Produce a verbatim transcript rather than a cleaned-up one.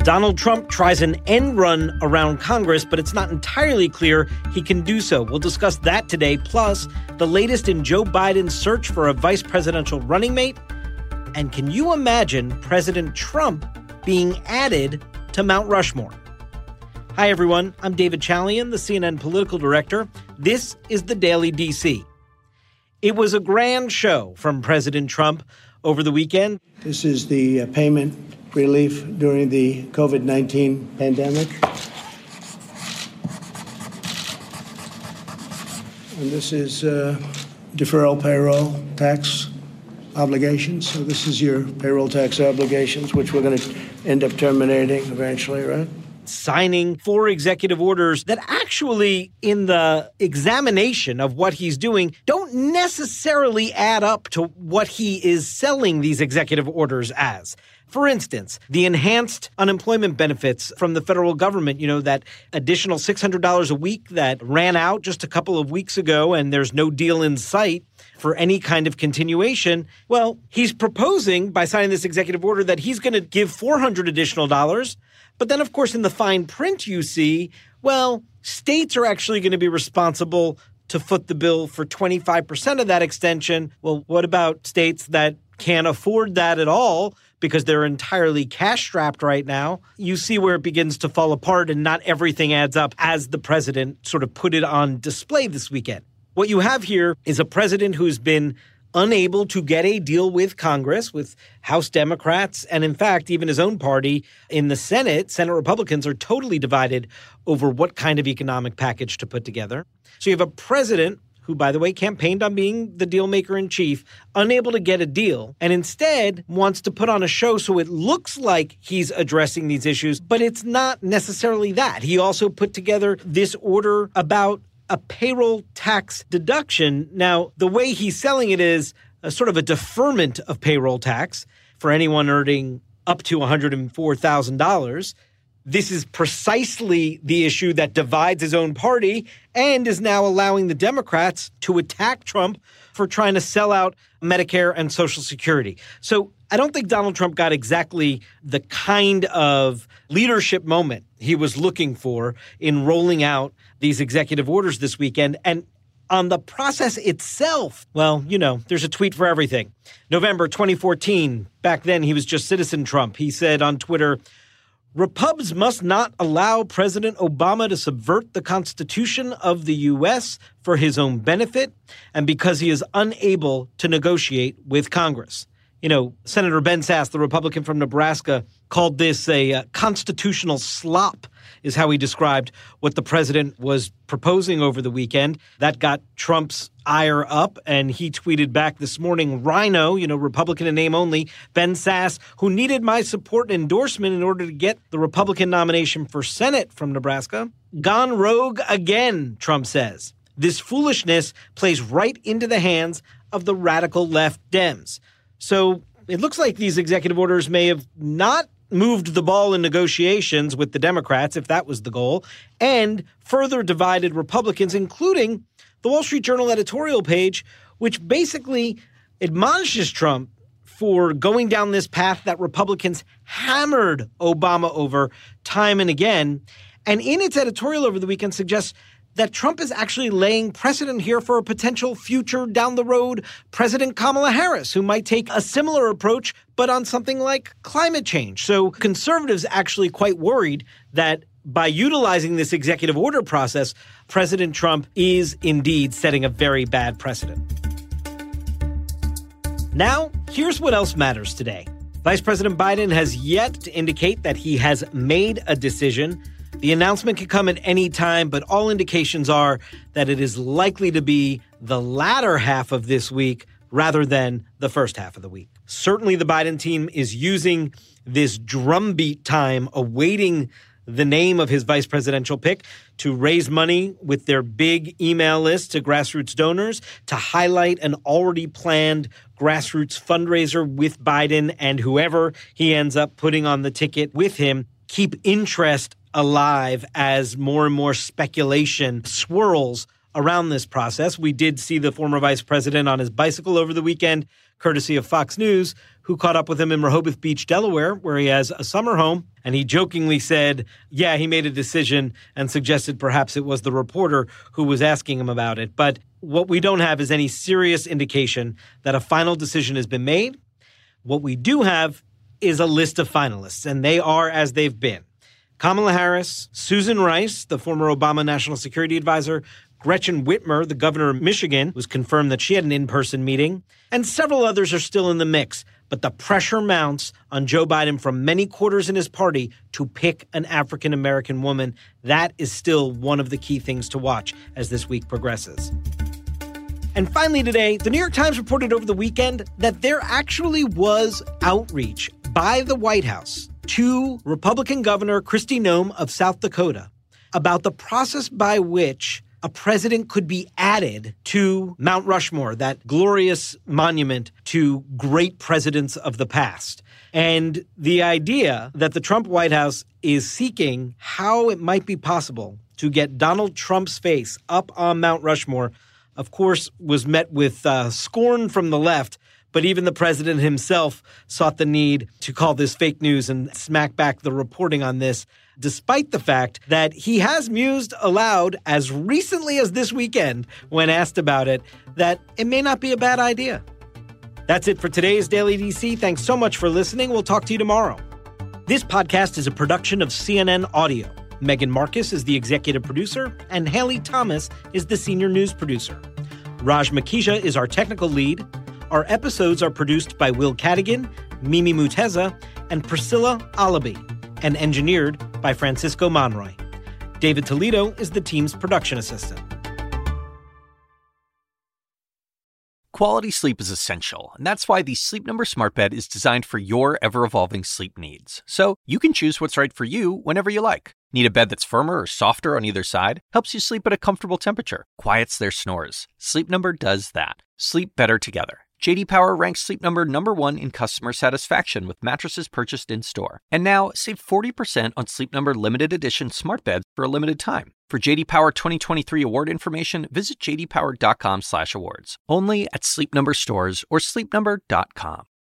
Donald Trump tries an end run around Congress, but it's not entirely clear he can do so. We'll discuss that today, plus the latest in Joe Biden's search for a vice presidential running mate. And can you imagine President Trump being added to Mount Rushmore? Hi, everyone. I'm David Chalian, the C N N political director. This is the Daily D C. It was a grand show from President Trump over the weekend. This is the uh, payment relief during the covid nineteen pandemic. And this is uh, deferral payroll tax obligations. So this is your payroll tax obligations, which we're going to end up terminating eventually, right? Signing four executive orders that actually, in the examination of what he's doing, don't necessarily add up to what he is selling these executive orders as. For instance, the enhanced unemployment benefits from the federal government, you know, that additional six hundred dollars a week that ran out just a couple of weeks ago, and there's no deal in sight for any kind of continuation. Well, he's proposing by signing this executive order that he's going to give four hundred additional dollars. But then, of course, in the fine print you see, well, states are actually going to be responsible to foot the bill for twenty-five percent of that extension. Well, what about states that can't afford that at all because they're entirely cash-strapped right now? You see where it begins to fall apart and not everything adds up as the president sort of put it on display this weekend. What you have here is a president who's been unable to get a deal with Congress, with House Democrats, and in fact, even his own party in the Senate. Senate Republicans are totally divided over what kind of economic package to put together. So you have a president who, by the way, campaigned on being the deal maker in chief, unable to get a deal, and instead wants to put on a show so it looks like he's addressing these issues, but it's not necessarily that. He also put together this order about a payroll tax deduction. Now, the way he's selling it is a sort of a deferment of payroll tax for anyone earning up to one hundred four thousand dollars. This is precisely the issue that divides his own party and is now allowing the Democrats to attack Trump for trying to sell out Medicare and Social Security. So I don't think Donald Trump got exactly the kind of leadership moment he was looking for in rolling out these executive orders this weekend. And on the process itself, well, you know, there's a tweet for everything. November twenty fourteen, back then he was just Citizen Trump. He said on Twitter, "Repubs must not allow President Obama to subvert the Constitution of the U S for his own benefit and because he is unable to negotiate with Congress." You know, Senator Ben Sasse, the Republican from Nebraska, called this a uh, constitutional slop, is how he described what the president was proposing over the weekend. That got Trump's ire up, and he tweeted back this morning, "Rhino, you know, Republican in name only, Ben Sasse, who needed my support and endorsement in order to get the Republican nomination for Senate from Nebraska, gone rogue again," Trump says. "This foolishness plays right into the hands of the radical left Dems." So it looks like these executive orders may have not moved the ball in negotiations with the Democrats, if that was the goal, and further divided Republicans, including the Wall Street Journal editorial page, which basically admonishes Trump for going down this path that Republicans hammered Obama over time and again. And in its editorial over the weekend suggests that Trump is actually laying precedent here for a potential future down the road President Kamala Harris, who might take a similar approach, but on something like climate change. So conservatives actually quite worried that by utilizing this executive order process, President Trump is indeed setting a very bad precedent. Now, here's what else matters today. Vice President Biden has yet to indicate that he has made a decision. The announcement could come at any time, but all indications are that it is likely to be the latter half of this week rather than the first half of the week. Certainly the Biden team is using this drumbeat time awaiting the name of his vice presidential pick to raise money with their big email list to grassroots donors, to highlight an already planned grassroots fundraiser with Biden and whoever he ends up putting on the ticket with him, keep interest alive as more and more speculation swirls around this process. We did see the former vice president on his bicycle over the weekend courtesy of Fox News, who caught up with him in Rehoboth Beach, Delaware, where he has a summer home. And he jokingly said, yeah, he made a decision, and suggested perhaps it was the reporter who was asking him about it. But what we don't have is any serious indication that a final decision has been made. What we do have is a list of finalists, and they are as they've been. Kamala Harris, Susan Rice, the former Obama National Security Advisor, Gretchen Whitmer, the governor of Michigan, was confirmed that she had an in-person meeting, and several others are still in the mix. But the pressure mounts on Joe Biden from many quarters in his party to pick an African-American woman. That is still one of the key things to watch as this week progresses. And finally today, the New York Times reported over the weekend that there actually was outreach by the White House to Republican Governor Kristi Noem of South Dakota about the process by which a president could be added to Mount Rushmore, that glorious monument to great presidents of the past. And the idea that the Trump White House is seeking how it might be possible to get Donald Trump's face up on Mount Rushmore, of course, was met with uh, scorn from the left. But even the president himself sought the need to call this fake news and smack back the reporting on this, despite the fact that he has mused aloud as recently as this weekend when asked about it, that it may not be a bad idea. That's it for today's Daily D C. Thanks so much for listening. We'll talk to you tomorrow. This podcast is a production of C N N Audio. Megan Marcus is the executive producer, and Haley Thomas is the senior news producer. Raj Makija is our technical lead. Our episodes are produced by Will Cadigan, Mimi Muteza, and Priscilla Alabi, and engineered by Francisco Monroy. David Toledo is the team's production assistant. Quality sleep is essential, and that's why the Sleep Number Smart Bed is designed for your ever-evolving sleep needs. So you can choose what's right for you whenever you like. Need a bed that's firmer or softer on either side? Helps you sleep at a comfortable temperature. Quiets their snores. Sleep Number does that. Sleep better together. J D Power ranks Sleep Number number one in customer satisfaction with mattresses purchased in-store. And now, save forty percent on Sleep Number limited edition smart beds for a limited time. For J D Power twenty twenty-three award information, visit j d power dot com slash awards. Only at Sleep Number stores or sleep number dot com.